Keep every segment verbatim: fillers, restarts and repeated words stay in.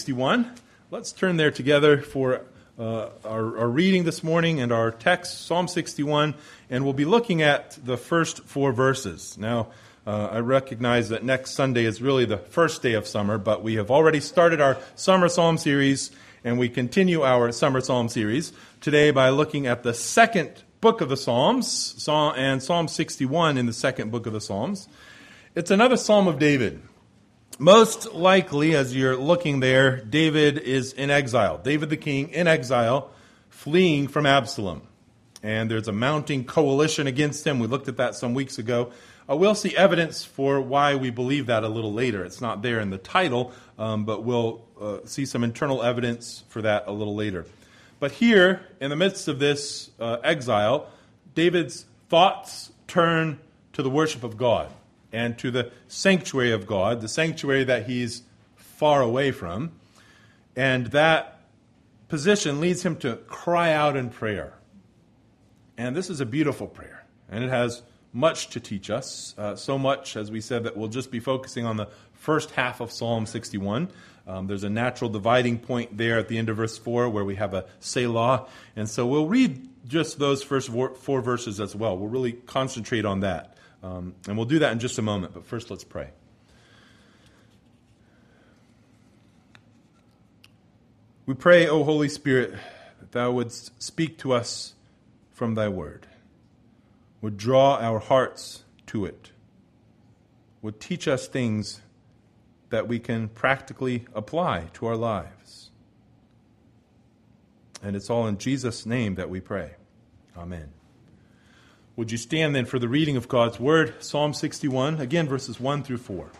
sixty-one. Let's turn there together for uh, our, our reading this morning and our text, Psalm sixty-one, and we'll be looking at the first four verses. Now, uh, I recognize that next Sunday is really the first day of summer, but we have already started our summer psalm series, and we continue our summer psalm series today by looking at the second book of the Psalms, and Psalm sixty-one in the second book of the Psalms. It's another Psalm of David. Most likely, as you're looking there, David is in exile. David the king in exile, fleeing from Absalom. And there's a mounting coalition against him. We looked at that some weeks ago. Uh, we'll see evidence for why we believe that a little later. It's not there in the title, um, but we'll uh, see some internal evidence for that a little later. But here, in the midst of this uh, exile, David's thoughts turn to the worship of God and to the sanctuary of God, the sanctuary that he's far away from. And that position leads him to cry out in prayer. And this is a beautiful prayer, and it has much to teach us, uh, so much, as we said, that we'll just be focusing on the first half of Psalm sixty-one. Um, there's a natural dividing point there at the end of verse four where we have a Selah. And so we'll read just those first four verses as well. We'll really concentrate on that. Um, and we'll do that in just a moment. But first, let's pray. We pray, O Holy Spirit, that thou wouldst speak to us from thy word, would draw our hearts to it, would teach us things that we can practically apply to our lives. And it's all in Jesus' name that we pray. Amen. Would you stand then for the reading of God's word, Psalm sixty-one, again verses one through four.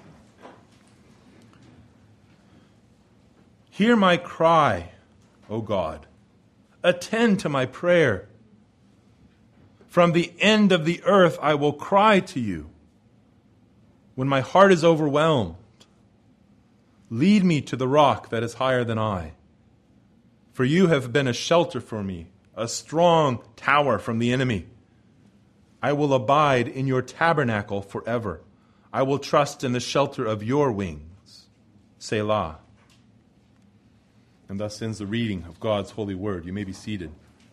Hear my cry, O God. Attend to my prayer. From the end of the earth I will cry to you. When my heart is overwhelmed, lead me to the rock that is higher than I. For you have been a shelter for me, a strong tower from the enemy. I will abide in your tabernacle forever. I will trust in the shelter of your wings. Selah. And thus ends the reading of God's holy word. You may be seated.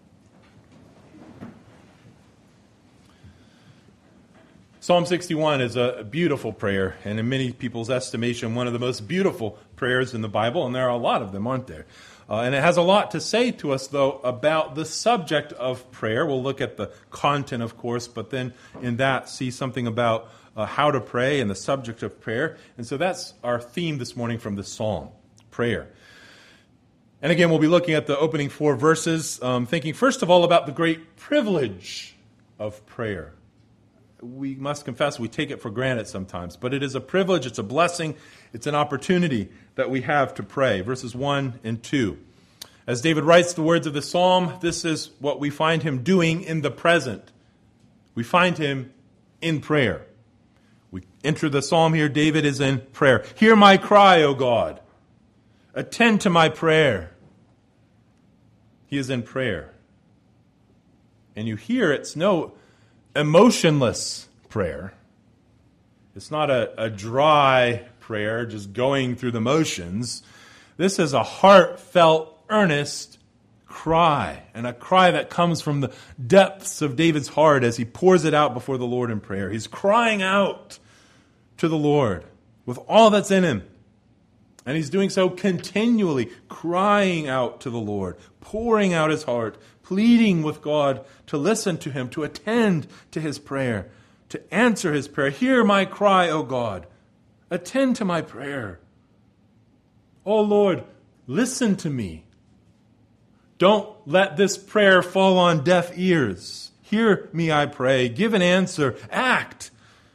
Psalm sixty-one is a beautiful prayer, and in many people's estimation, one of the most beautiful prayers in the Bible, and there are a lot of them, aren't there? Uh, and it has a lot to say to us, though, about the subject of prayer. We'll look at the content, of course, but then in that see something about uh, how to pray and the subject of prayer. And so that's our theme this morning from the Psalm, prayer. And again, we'll be looking at the opening four verses, um, thinking first of all about the great privilege of prayer. We must confess we take it for granted sometimes, but it is a privilege, it's a blessing, it's an opportunity that we have to pray. Verses one and two. As David writes the words of the psalm, this is what we find him doing in the present. We find him in prayer. We enter the psalm here, David is in prayer. Hear my cry, O God. Attend to my prayer. He is in prayer. And you hear it's no emotionless prayer. It's not a, a dry prayer, just going through the motions. This is a heartfelt, earnest cry, and a cry that comes from the depths of David's heart as he pours it out before the Lord in prayer. He's crying out to the Lord with all that's in him. And he's doing so continually, crying out to the Lord, pouring out his heart, pleading with God to listen to him, to attend to his prayer, to answer his prayer. Hear my cry, O God. Attend to my prayer. O Lord, listen to me. Don't let this prayer fall on deaf ears. Hear me, I pray. Give an answer. Act.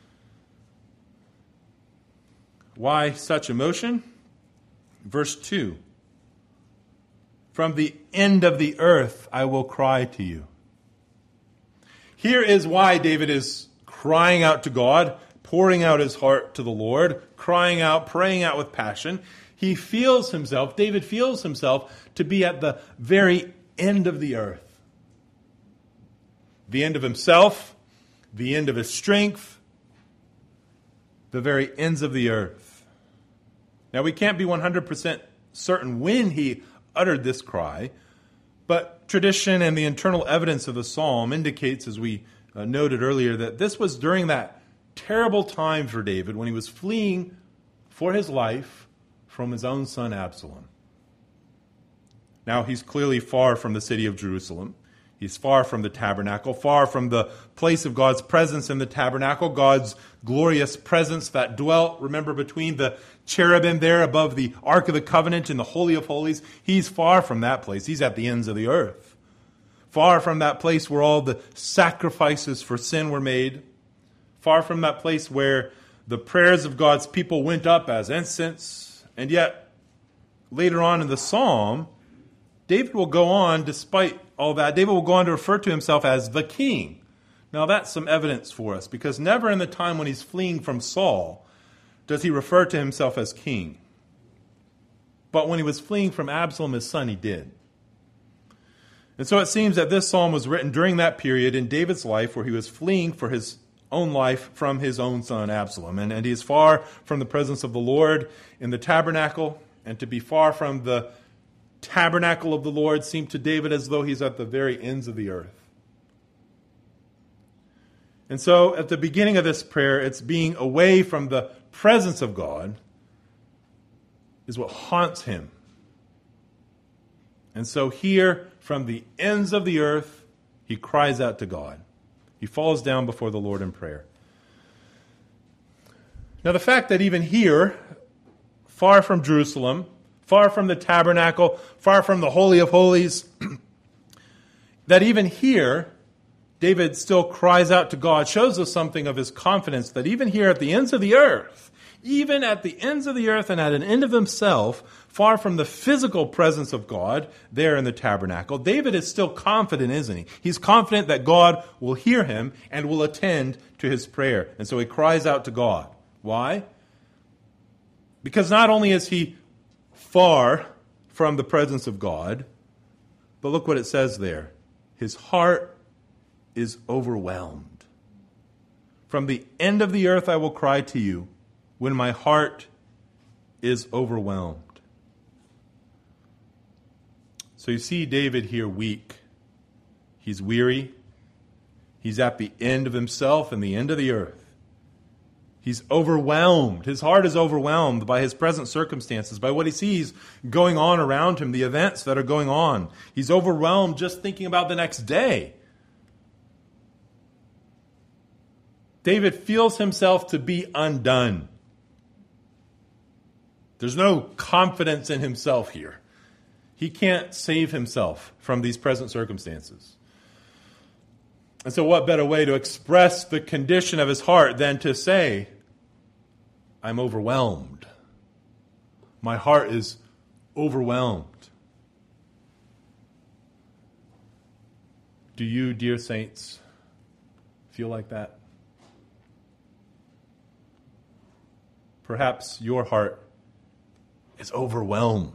Why such emotion? Verse two. From the end of the earth I will cry to you. Here is why David is crying out to God, pouring out his heart to the Lord, crying out, praying out with passion. He feels himself, David feels himself to be at the very end of the earth. The end of himself, the end of his strength, the very ends of the earth. Now, we can't be one hundred percent certain when he uttered this cry, but tradition and the internal evidence of the psalm indicates, as we uh, noted earlier, that this was during that terrible time for David when he was fleeing for his life from his own son Absalom. Now, he's clearly far from the city of Jerusalem. He's far from the tabernacle, far from the place of God's presence in the tabernacle, God's glorious presence that dwelt, remember, between the cherubim there above the Ark of the Covenant in the Holy of Holies. He's far from that place. He's at the ends of the earth. Far from that place where all the sacrifices for sin were made. Far from that place where the prayers of God's people went up as incense. And yet, later on in the psalm, David will go on, despite all that, David will go on to refer to himself as the king. Now that's some evidence for us, because never in the time when he's fleeing from Saul does he refer to himself as king. But when he was fleeing from Absalom, his son, he did. And so it seems that this psalm was written during that period in David's life where he was fleeing for his own life from his own son Absalom. And, and he is far from the presence of the Lord in the tabernacle, and to be far from the tabernacle of the Lord seemed to David as though he's at the very ends of the earth. And so at the beginning of this prayer, it's being away from the presence of God is what haunts him. And so here, from the ends of the earth, he cries out to God. He falls down before the Lord in prayer. Now the fact that even here, far from Jerusalem, far from the tabernacle, far from the Holy of Holies, that even here, David still cries out to God, shows us something of his confidence that even here at the ends of the earth, even at the ends of the earth and at an end of himself, far from the physical presence of God there in the tabernacle, David is still confident, isn't he? He's confident that God will hear him and will attend to his prayer. And so he cries out to God. Why? Because not only is he far from the presence of God, but look what it says there. His heart is overwhelmed. From the end of the earth I will cry to you when my heart is overwhelmed. So you see David here weak. He's weary. He's at the end of himself and the end of the earth. He's overwhelmed. His heart is overwhelmed by his present circumstances, by what he sees going on around him, the events that are going on. He's overwhelmed just thinking about the next day. David feels himself to be undone. There's no confidence in himself here. He can't save himself from these present circumstances. And so what better way to express the condition of his heart than to say, I'm overwhelmed. My heart is overwhelmed. Do you, dear saints, feel like that? Perhaps your heart is overwhelmed.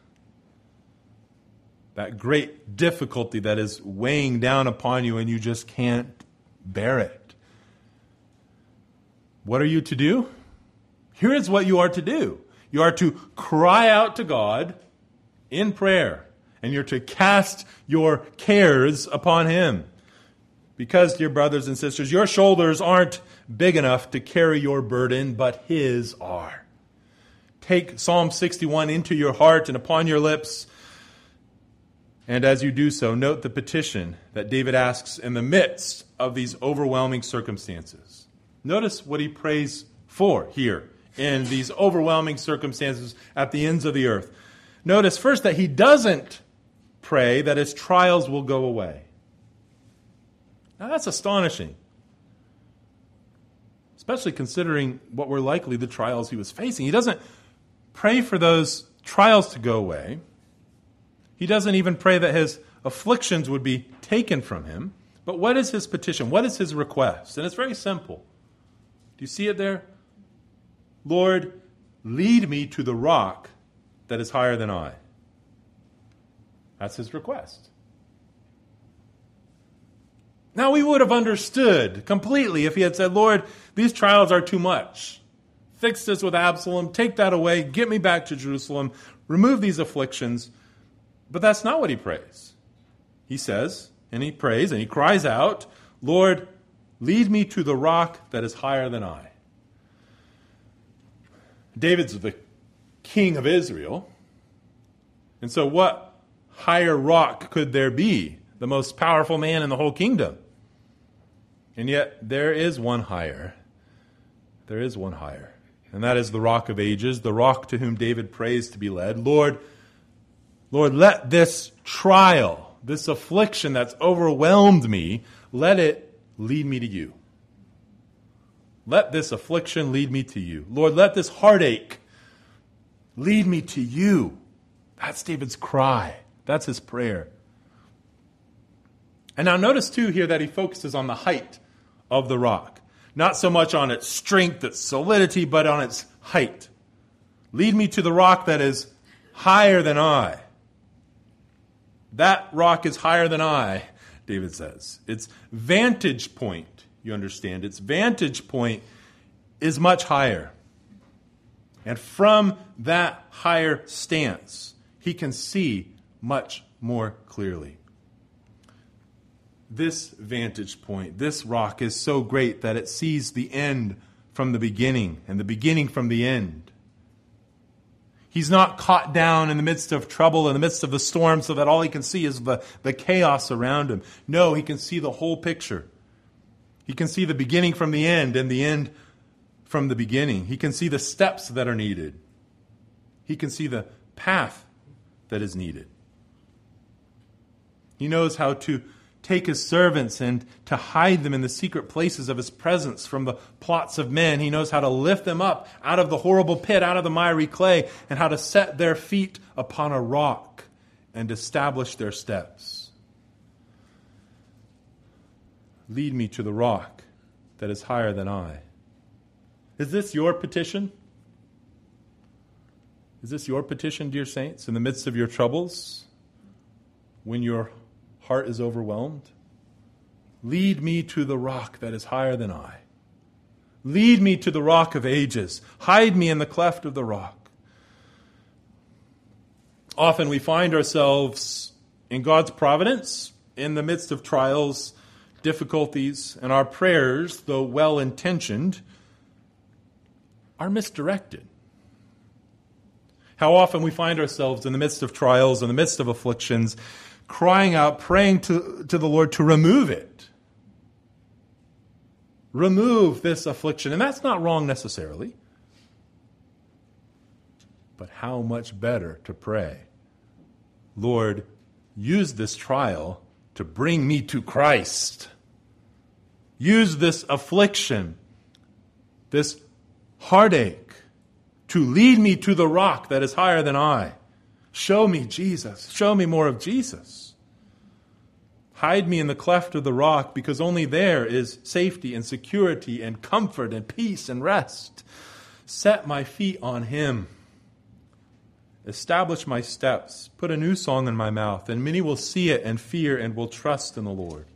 That great difficulty that is weighing down upon you and you just can't bear it. What are you to do? Here is what you are to do. You are to cry out to God in prayer. And you're to cast your cares upon Him. Because, dear brothers and sisters, your shoulders aren't big enough to carry your burden, but His are. Take Psalm sixty-one into your heart and upon your lips. And as you do so, note the petition that David asks in the midst of these overwhelming circumstances. Notice what he prays for here in these overwhelming circumstances at the ends of the earth. Notice first that he doesn't pray that his trials will go away. Now that's astonishing, especially considering what were likely the trials he was facing. He doesn't pray for those trials to go away. He doesn't even pray that his afflictions would be taken from him. But what is his petition? What is his request? And it's very simple. Do you see it there? Lord, lead me to the rock that is higher than I. That's his request. Now we would have understood completely if he had said, Lord, these trials are too much Fix this with Absalom. Take that away. Get me back to Jerusalem. Remove these afflictions. But that's not what he prays. He says, and he prays, and he cries out, Lord, lead me to the rock that is higher than I. David's the king of Israel. And so what higher rock could there be? The most powerful man in the whole kingdom. And yet there is one higher. There is one higher. And that is the rock of ages, the rock to whom David prays to be led. Lord, Lord, let this trial, this affliction that's overwhelmed me, let it lead me to you. Let this affliction lead me to you. Lord, let this heartache lead me to you. That's David's cry. That's his prayer. And now notice too here that he focuses on the height of the rock. Not so much on its strength, its solidity, but on its height. Lead me to the rock that is higher than I. That rock is higher than I, David says. Its vantage point, you understand, its vantage point is much higher. And from that higher stance, he can see much more clearly. This vantage point, this rock is so great that it sees the end from the beginning and the beginning from the end. He's not caught down in the midst of trouble, in the midst of the storm, so that all he can see is the, the chaos around him. No, he can see the whole picture. He can see the beginning from the end and the end from the beginning. He can see the steps that are needed. He can see the path that is needed. He knows how to take his servants and to hide them in the secret places of his presence from the plots of men. He knows how to lift them up out of the horrible pit, out of the miry clay, and how to set their feet upon a rock and establish their steps. Lead me to the rock that is higher than I. Is this your petition? Is this your petition, dear saints, in the midst of your troubles? When your heart is overwhelmed? Lead me to the rock that is higher than I. Lead me to the rock of ages. Hide me in the cleft of the rock. Often we find ourselves in God's providence in the midst of trials, difficulties, and our prayers, though well-intentioned, are misdirected. How often we find ourselves in the midst of trials, in the midst of afflictions, crying out, praying to, to the Lord to remove it. Remove this affliction. And that's not wrong necessarily. But how much better to pray, Lord, use this trial to bring me to Christ. Use this affliction, this heartache, to lead me to the rock that is higher than I. Show me Jesus. Show me more of Jesus. Hide me in the cleft of the rock, because only there is safety and security and comfort and peace and rest. Set my feet on him. Establish my steps. Put a new song in my mouth, and many will see it and fear and will trust in the Lord.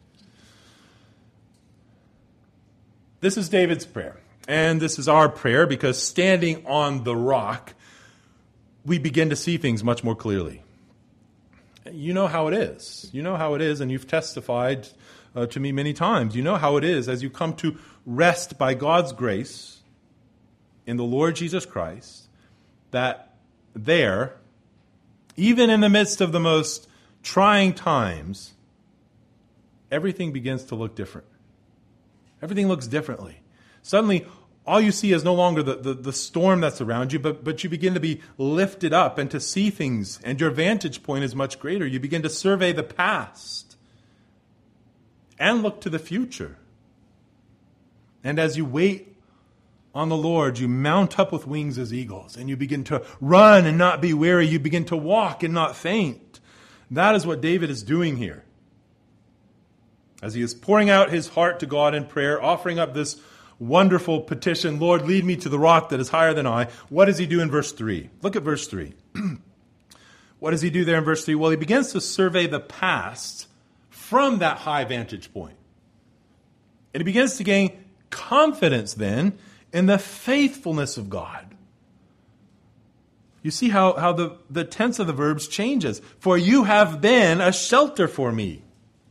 This is David's prayer. And this is our prayer, because standing on the rock, we begin to see things much more clearly. You know how it is. You know how it is, and you've testified uh, to me many times. You know how it is as you come to rest by God's grace in the Lord Jesus Christ, that there, even in the midst of the most trying times, everything begins to look different. Everything looks differently. Suddenly, all you see is no longer the, the, the storm that's around you, but, but you begin to be lifted up and to see things, and your vantage point is much greater. You begin to survey the past and look to the future. And as you wait on the Lord, you mount up with wings as eagles, and you begin to run and not be weary. You begin to walk and not faint. That is what David is doing here. As he is pouring out his heart to God in prayer, offering up this wonderful petition, Lord, lead me to the rock that is higher than I. What does he do in verse three? Look at verse three. What does he do there in verse three? Well, he begins to survey the past from that high vantage point. And he begins to gain confidence then in the faithfulness of God. You see how, how the, the tense of the verbs changes. For you have been a shelter for me.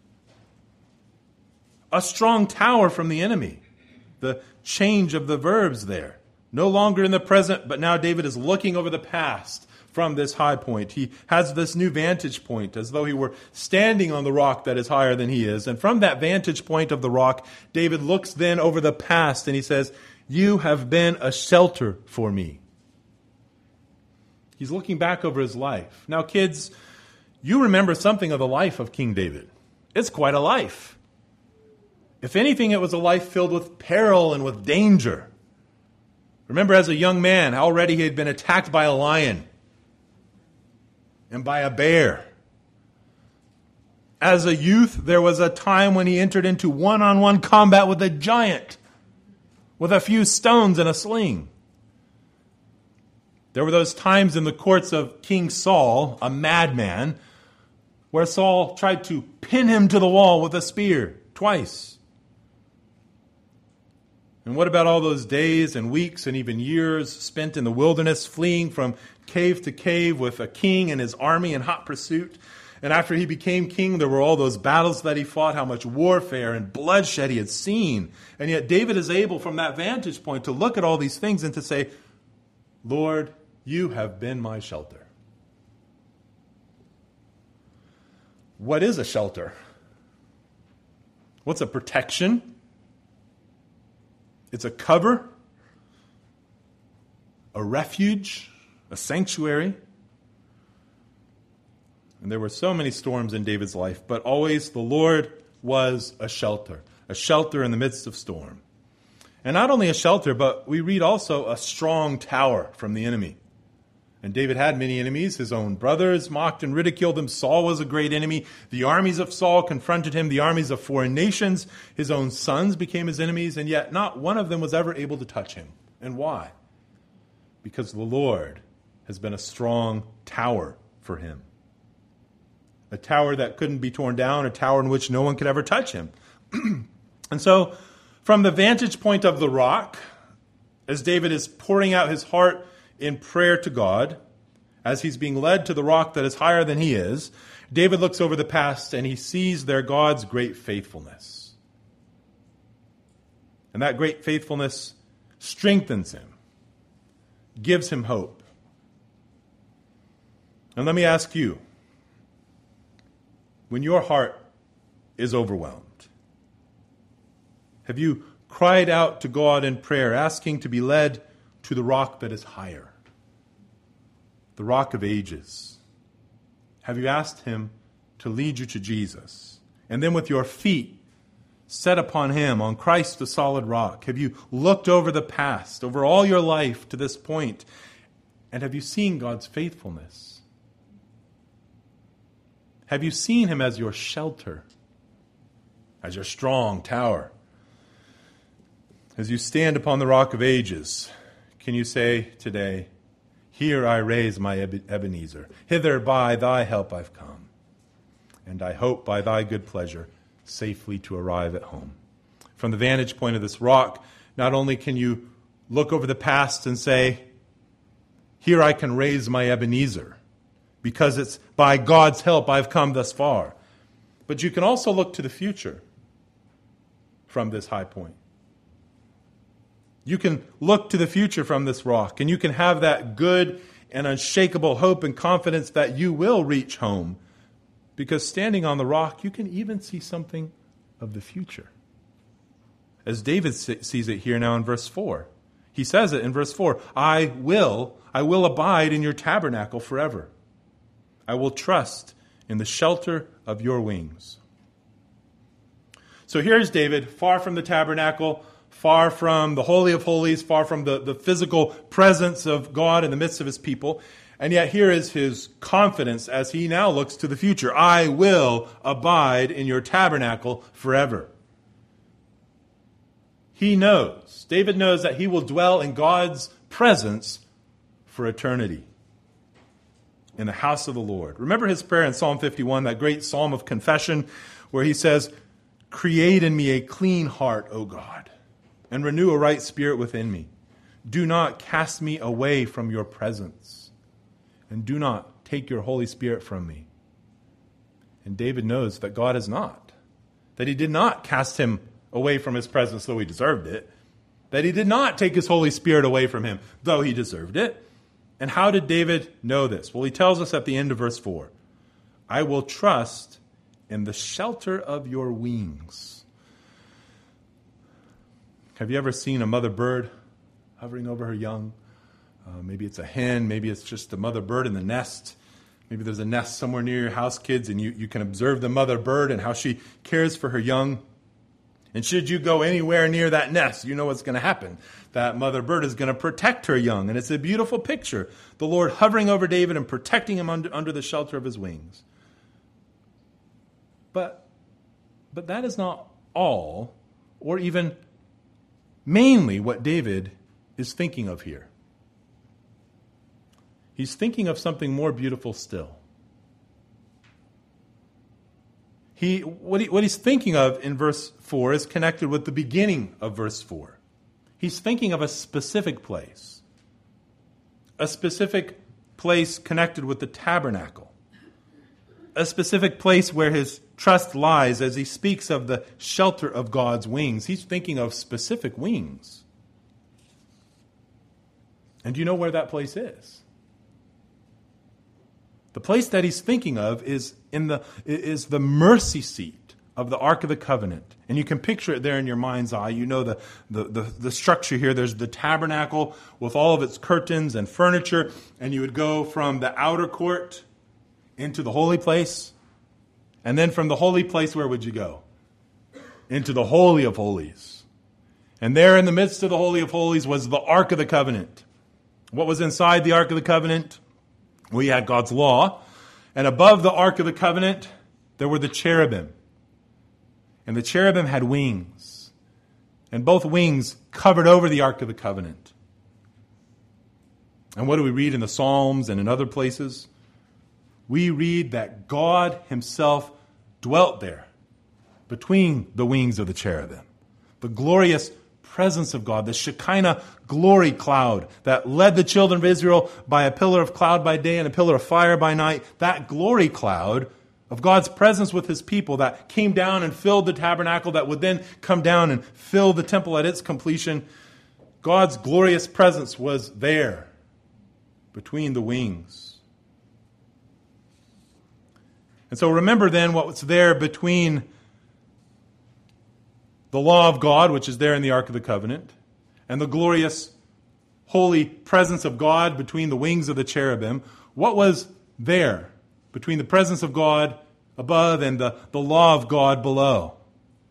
A strong tower from the enemy. The change of the verbs there. No longer in the present, but now David is looking over the past from this high point. He has this new vantage point, as though he were standing on the rock that is higher than he is. And from that vantage point of the rock, David looks then over the past and he says, you have been a shelter for me. He's looking back over his life. Now, kids, you remember something of the life of King David. It's quite a life. If anything, it was a life filled with peril and with danger. Remember, as a young man, already he had been attacked by a lion and by a bear. As a youth, there was a time when he entered into one-on-one combat with a giant with a few stones and a sling. There were those times in the courts of King Saul, a madman, where Saul tried to pin him to the wall with a spear twice. And what about all those days and weeks and even years spent in the wilderness, fleeing from cave to cave with a king and his army in hot pursuit? And after he became king, there were all those battles that he fought, how much warfare and bloodshed he had seen. And yet David is able, from that vantage point, to look at all these things and to say, Lord, you have been my shelter. What is a shelter? What's a protection? It's a cover, a refuge, a sanctuary. And there were so many storms in David's life, but always the Lord was a shelter, a shelter in the midst of storm. And not only a shelter, but we read also a strong tower from the enemy. And David had many enemies. His own brothers mocked and ridiculed him. Saul was a great enemy. The armies of Saul confronted him. The armies of foreign nations. His own sons became his enemies. And yet not one of them was ever able to touch him. And why? Because the Lord has been a strong tower for him. A tower that couldn't be torn down. A tower in which no one could ever touch him. And so, from the vantage point of the rock, as David is pouring out his heart in prayer to God, as he's being led to the rock that is higher than he is, David looks over the past and he sees their God's great faithfulness. And that great faithfulness strengthens him, gives him hope. And let me ask you, when your heart is overwhelmed, have you cried out to God in prayer, asking to be led to the rock that is higher, the rock of ages? Have you asked him to lead you to Jesus? And then with your feet set upon him, on Christ the solid rock, have you looked over the past, over all your life to this point, and have you seen God's faithfulness? Have you seen him as your shelter, as your strong tower? As you stand upon the rock of ages, can you say today, here I raise my Ebenezer, hither by thy help I've come, and I hope by thy good pleasure safely to arrive at home. From the vantage point of this rock, not only can you look over the past and say, here I can raise my Ebenezer, because it's by God's help I've come thus far, but you can also look to the future from this high point. You can look to the future from this rock, and you can have that good and unshakable hope and confidence that you will reach home. Because standing on the rock, you can even see something of the future. As David sees it here now in verse four. He says it in verse four, I will, I will abide in your tabernacle forever. I will trust in the shelter of your wings. So here's David, far from the tabernacle, far from the Holy of Holies, far from the, the physical presence of God in the midst of his people. And yet here is his confidence as he now looks to the future. I will abide in your tabernacle forever. He knows, David knows that he will dwell in God's presence for eternity in the house of the Lord. Remember his prayer in Psalm fifty-one, that great psalm of confession, where he says, create in me a clean heart, O God, and renew a right spirit within me. do not cast me away from your presence, and do not take your Holy Spirit from me. And David knows that God has not, that he did not cast him away from his presence, though he deserved it, that he did not take his Holy Spirit away from him, though he deserved it. And how did David know this? Well, he tells us at the end of verse four, I will trust in the shelter of your wings. Have you ever seen a mother bird hovering over her young? Uh, maybe it's a hen, maybe it's just a mother bird in the nest. Maybe there's a nest somewhere near your house, kids, and you, you can observe the mother bird and how she cares for her young. And should you go anywhere near that nest, you know what's going to happen. That mother bird is going to protect her young. And it's a beautiful picture. The Lord hovering over David and protecting him under, under the shelter of his wings. But, but that is not all, or even mainly what David is thinking of here. He's thinking of something more beautiful still. He, what, he, what he's thinking of in verse four is connected with the beginning of verse four. He's thinking of a specific place. A specific place connected with the tabernacle. A specific place where his trust lies as he speaks of the shelter of God's wings. He's thinking of specific wings. And do you know where that place is? The place that he's thinking of is in the is the mercy seat of the Ark of the Covenant. And you can picture it there in your mind's eye. You know the, the, the, the structure here. There's the tabernacle with all of its curtains and furniture. And you would go from the outer court into the holy place. And then from the holy place, where would you go? Into the Holy of Holies. And there in the midst of the Holy of Holies was the Ark of the Covenant. What was inside the Ark of the Covenant? We had God's law, and above the Ark of the Covenant, there were the cherubim. And the cherubim had wings, and both wings covered over the Ark of the Covenant. And what do we read in the Psalms and in other places? We read that God himself dwelt there, between the wings of the cherubim. The glorious presence of God, the Shekinah glory cloud that led the children of Israel by a pillar of cloud by day and a pillar of fire by night. That glory cloud of God's presence with his people that came down and filled the tabernacle, that would then come down and fill the temple at its completion. God's glorious presence was there between the wings. And so remember then what was there between the law of God, which is there in the Ark of the Covenant, and the glorious, holy presence of God between the wings of the cherubim. What was there between the presence of God above and the, the law of God below?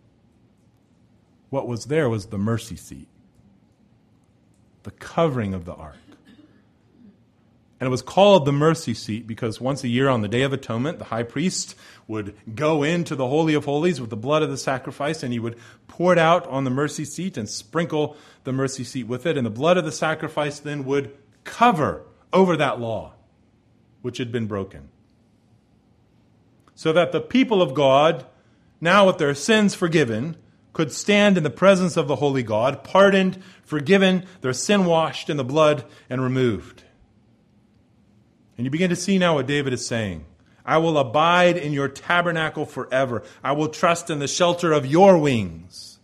What was there was the mercy seat, the covering of the ark. And it was called the mercy seat because once a year on the Day of Atonement, the high priest would go into the Holy of Holies with the blood of the sacrifice, and he would pour it out on the mercy seat and sprinkle the mercy seat with it. And the blood of the sacrifice then would cover over that law, which had been broken. So that the people of God, now with their sins forgiven, could stand in the presence of the holy God, pardoned, forgiven, their sin washed in the blood and removed. And you begin to see now what David is saying. I will abide in your tabernacle forever. I will trust in the shelter of your wings.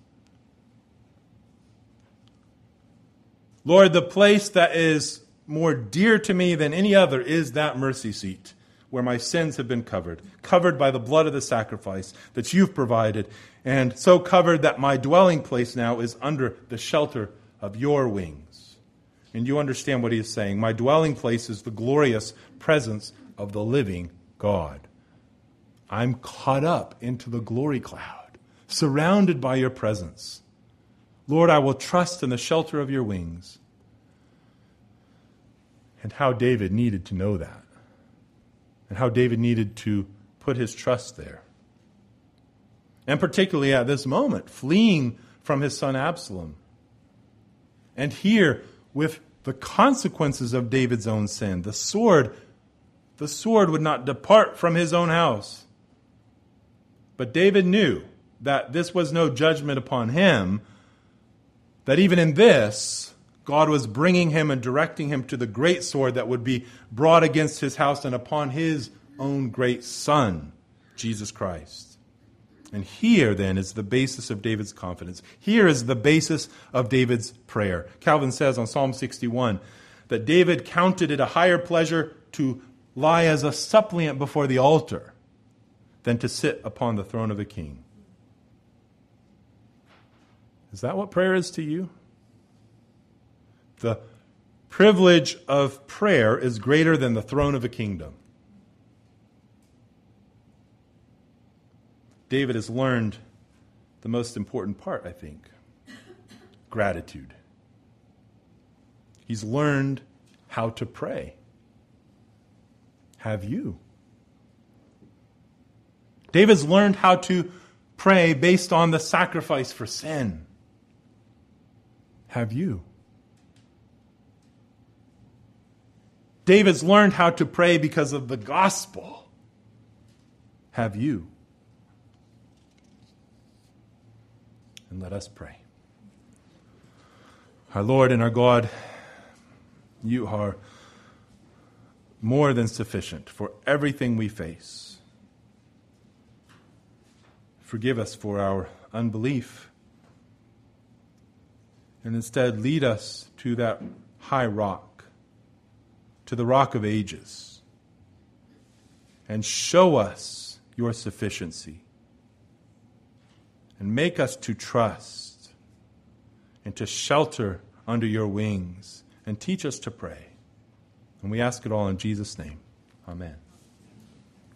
Lord, the place that is more dear to me than any other is that mercy seat where my sins have been covered, covered by the blood of the sacrifice that you've provided, and so covered that my dwelling place now is under the shelter of your wings. And you understand what he is saying. My dwelling place is the glorious presence of the living God. I'm caught up into the glory cloud, surrounded by your presence. Lord, I will trust in the shelter of your wings. And how David needed to know that. And how David needed to put his trust there. And particularly at this moment, fleeing from his son Absalom. And here, with the consequences of David's own sin. The sword, the sword would not depart from his own house. But David knew that this was no judgment upon him, that even in this, God was bringing him and directing him to the great sword that would be brought against his house and upon his own great Son, Jesus Christ. And here, then, is the basis of David's confidence. Here is the basis of David's prayer. Calvin says on Psalm sixty-one that David counted it a higher pleasure to lie as a suppliant before the altar than to sit upon the throne of a king. Is that what prayer is to you? The privilege of prayer is greater than the throne of a kingdom. David has learned the most important part, I think. Gratitude. He's learned how to pray. Have you? David's learned how to pray based on the sacrifice for sin. Have you? David's learned how to pray because of the gospel. Have you? And let us pray. Our Lord and our God, you are more than sufficient for everything we face. Forgive us for our unbelief, and instead lead us to that high rock, to the rock of ages, and show us your sufficiency, and make us to trust and to shelter under your wings, and teach us to pray. And we ask it all in Jesus' name. Amen.